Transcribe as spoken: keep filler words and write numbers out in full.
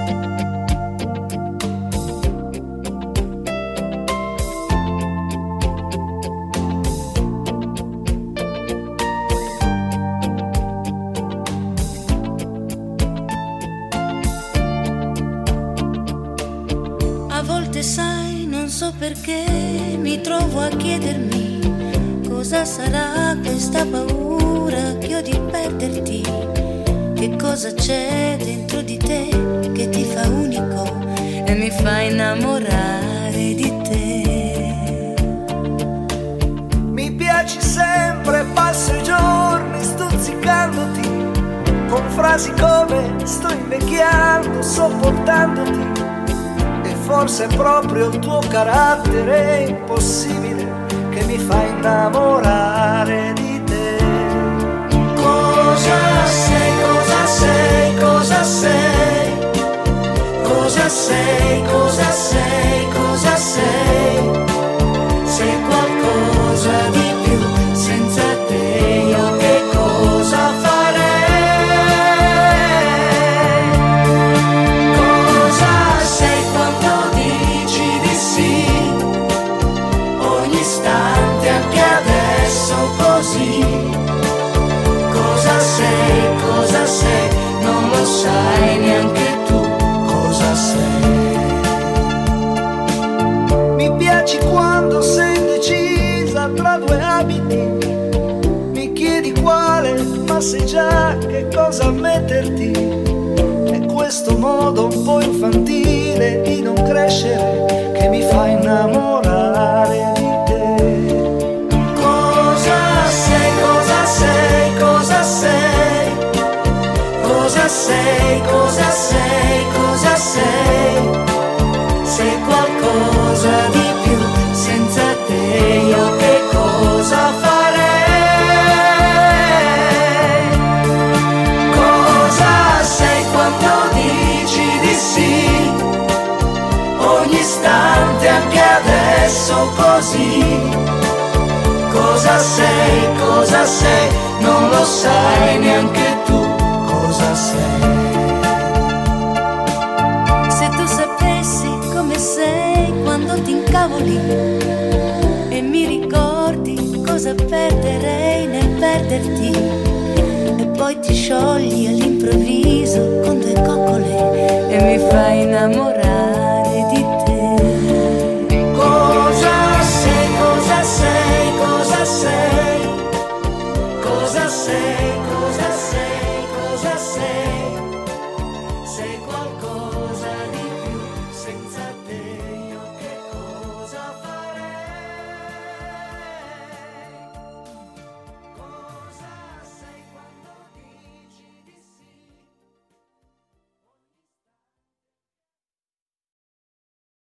Sai, non so perché mi trovo a chiedermi cosa sarà questa paura che ho di perderti. Che cosa c'è dentro di te che ti fa unico e mi fa innamorare di te. Mi piaci sempre, passo i giorni stuzzicandoti con frasi come sto invecchiando, sopportandoti. Forse è proprio il tuo carattere impossibile che mi fa innamorare di te. Cosa sei, cosa sei, cosa sei? Cosa sei, cosa sei, cosa sei? Sei qualcosa di più, senza te io che cosa farei? Cosa sei, cosa sei, non lo sai neanche tu cosa sei. Mi piaci quando sei indecisa tra due abiti, mi chiedi quale, ma sai già che cosa metterti. È questo modo un po' infantile di non crescere che mi fa innamorare di te. Cosa sei, cosa sei, cosa sei? Cosa sei, cosa sei, cosa sei? Sei qualcosa di più, senza te io che cosa farei? Cosa sei quando dici di sì? Ogni istante, anche adesso così. Cosa sei, cosa sei, non lo sai neanche tu cosa sei. Se tu sapessi come sei quando ti incavoli e mi ricordi cosa perderei nel perderti, e poi ti sciogli all'improvviso con due coccole e mi fai innamorare